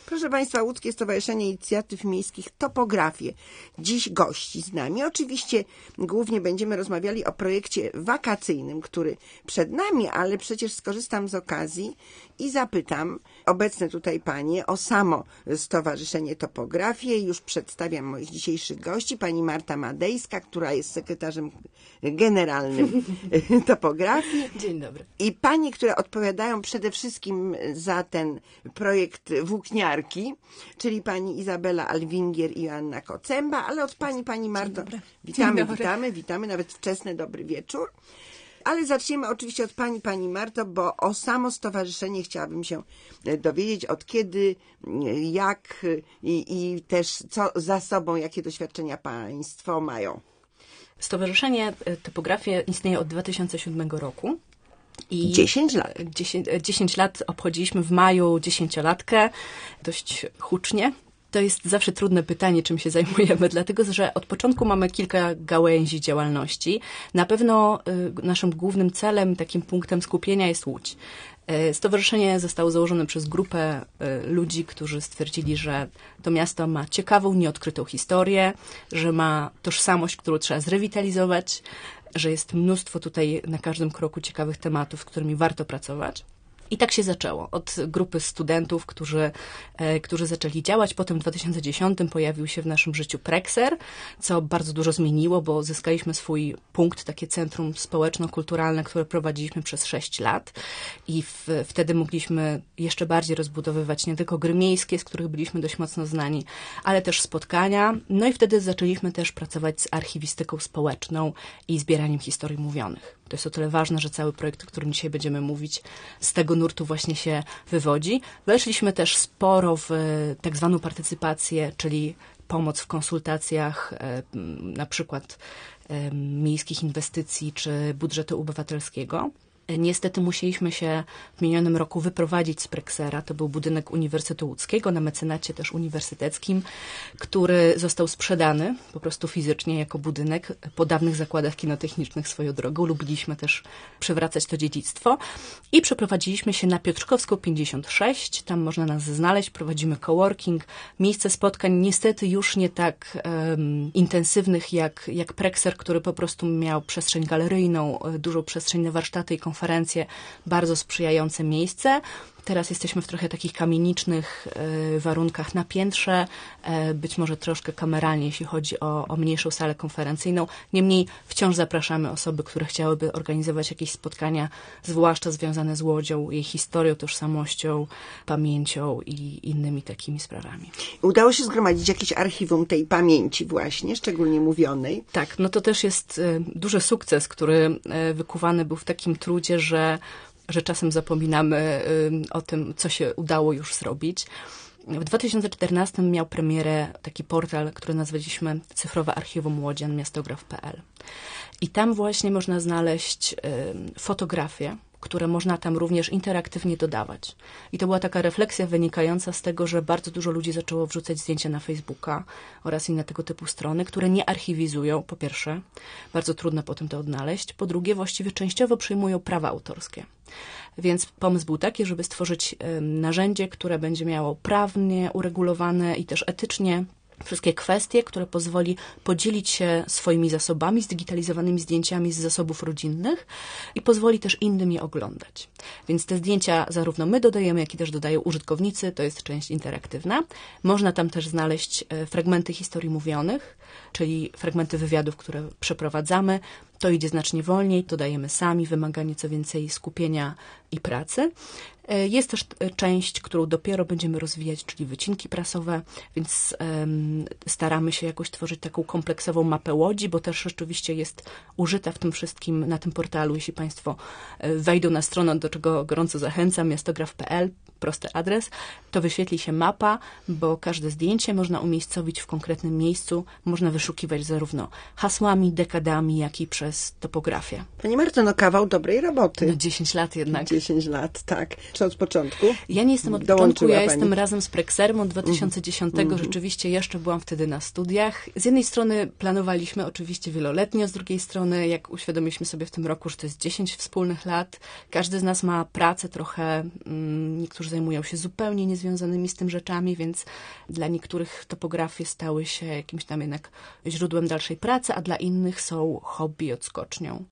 Proszę Państwa, Łódzkie Stowarzyszenie Inicjatyw Miejskich Topografię dziś gości z nami. Oczywiście głównie będziemy rozmawiali o projekcie wakacyjnym, który przed nami, ale przecież skorzystam z okazji i zapytam obecne tutaj panie o samo Stowarzyszenie Topografię. Już przedstawiam moich dzisiejszych gości. Pani Marta Madejska, która jest sekretarzem generalnym topografii. Dzień dobry. I pani, które odpowiadają przede wszystkim za ten projekt włókniarki, czyli pani Izabela Alwingier i Joanna Kocęba, ale od pani Marto, witamy, nawet wczesny dobry wieczór. Ale zaczniemy oczywiście od pani Marto, bo o samo stowarzyszenie chciałabym się dowiedzieć, od kiedy, jak i też co za sobą, jakie doświadczenia państwo mają. Stowarzyszenie Topografia istnieje od 2007 roku. I 10 lat. 10 lat obchodziliśmy w maju 10-latkę, dość hucznie. To jest zawsze trudne pytanie, czym się zajmujemy, dlatego że od początku mamy kilka gałęzi działalności. Na pewno naszym głównym celem, takim punktem skupienia jest Łódź. Stowarzyszenie zostało założone przez grupę ludzi, którzy stwierdzili, że to miasto ma ciekawą, nieodkrytą historię, że ma tożsamość, którą trzeba zrewitalizować, że jest mnóstwo tutaj na każdym kroku ciekawych tematów, z którymi warto pracować. I tak się zaczęło. Od grupy studentów, którzy zaczęli działać. Potem w 2010 pojawił się w naszym życiu Prekser, co bardzo dużo zmieniło, bo zyskaliśmy swój punkt, takie centrum społeczno-kulturalne, które prowadziliśmy przez 6 lat. I wtedy mogliśmy jeszcze bardziej rozbudowywać nie tylko gry miejskie, z których byliśmy dość mocno znani, ale też spotkania. No i wtedy zaczęliśmy też pracować z archiwistyką społeczną i zbieraniem historii mówionych. To jest o tyle ważne, że cały projekt, o którym dzisiaj będziemy mówić, z tego nurtu właśnie się wywodzi. Weszliśmy też sporo w tak zwaną partycypację, czyli pomoc w konsultacjach, na przykład miejskich inwestycji czy budżetu obywatelskiego. Niestety musieliśmy się w minionym roku wyprowadzić z Preksera. To był budynek Uniwersytetu Łódzkiego na mecenacie też uniwersyteckim, który został sprzedany po prostu fizycznie jako budynek po dawnych zakładach kinotechnicznych swoją drogą. Lubiliśmy też przywracać to dziedzictwo i przeprowadziliśmy się na Piotrkowską 56. Tam można nas znaleźć. Prowadzimy coworking, miejsce spotkań niestety już nie tak intensywnych jak Prekser, który po prostu miał przestrzeń galeryjną, dużą przestrzeń na warsztaty i konferencje, bardzo sprzyjające miejsce. Teraz jesteśmy w trochę takich kamienicznych warunkach na piętrze, być może troszkę kameralnie, jeśli chodzi o mniejszą salę konferencyjną. Niemniej wciąż zapraszamy osoby, które chciałyby organizować jakieś spotkania, zwłaszcza związane z Łodzią, jej historią, tożsamością, pamięcią i innymi takimi sprawami. Udało się zgromadzić jakieś archiwum tej pamięci właśnie, szczególnie mówionej. Tak, no to też jest duży sukces, który wykuwany był w takim trudzie, że czasem zapominamy o tym, co się udało już zrobić. W 2014 miał premierę taki portal, który nazwaliśmy Cyfrowe Archiwum Łodzian, miastograf.pl. I tam właśnie można znaleźć fotografie, które można tam również interaktywnie dodawać. I to była taka refleksja wynikająca z tego, że bardzo dużo ludzi zaczęło wrzucać zdjęcia na Facebooka oraz inne tego typu strony, które nie archiwizują, po pierwsze, bardzo trudno potem to odnaleźć, po drugie właściwie częściowo przyjmują prawa autorskie. Więc pomysł był taki, żeby stworzyć narzędzie, które będzie miało prawnie uregulowane i też etycznie wszystkie kwestie, które pozwoli podzielić się swoimi zasobami, zdigitalizowanymi zdjęciami z zasobów rodzinnych i pozwoli też innym je oglądać. Więc te zdjęcia zarówno my dodajemy, jak i też dodają użytkownicy, to jest część interaktywna. Można tam też znaleźć fragmenty historii mówionych, czyli fragmenty wywiadów, które przeprowadzamy. To idzie znacznie wolniej, to dajemy sami, wymaga nieco więcej skupienia i pracy. Jest też część, którą dopiero będziemy rozwijać, czyli wycinki prasowe, więc staramy się jakoś tworzyć taką kompleksową mapę Łodzi, bo też rzeczywiście jest użyta w tym wszystkim na tym portalu. Jeśli Państwo wejdą na stronę, do czego gorąco zachęcam, miastograf.pl, prosty adres, to wyświetli się mapa, bo każde zdjęcie można umiejscowić w konkretnym miejscu, można wyszukiwać zarówno hasłami, dekadami, jak i przez topografię. Pani Marto, no kawał dobrej roboty. No 10 lat jednak. 10 lat, tak. Czy od początku? Ja nie jestem od początku, ja jestem razem z Prekserem od 2010. Rzeczywiście jeszcze byłam wtedy na studiach. Z jednej strony planowaliśmy oczywiście wieloletnio, z drugiej strony jak uświadomiliśmy sobie w tym roku, że to jest 10 wspólnych lat. Każdy z nas ma pracę trochę, niektórzy którzy zajmują się zupełnie niezwiązanymi z tym rzeczami, więc dla niektórych topografie stały się jakimś tam jednak źródłem dalszej pracy, a dla innych są hobby, odskocznią.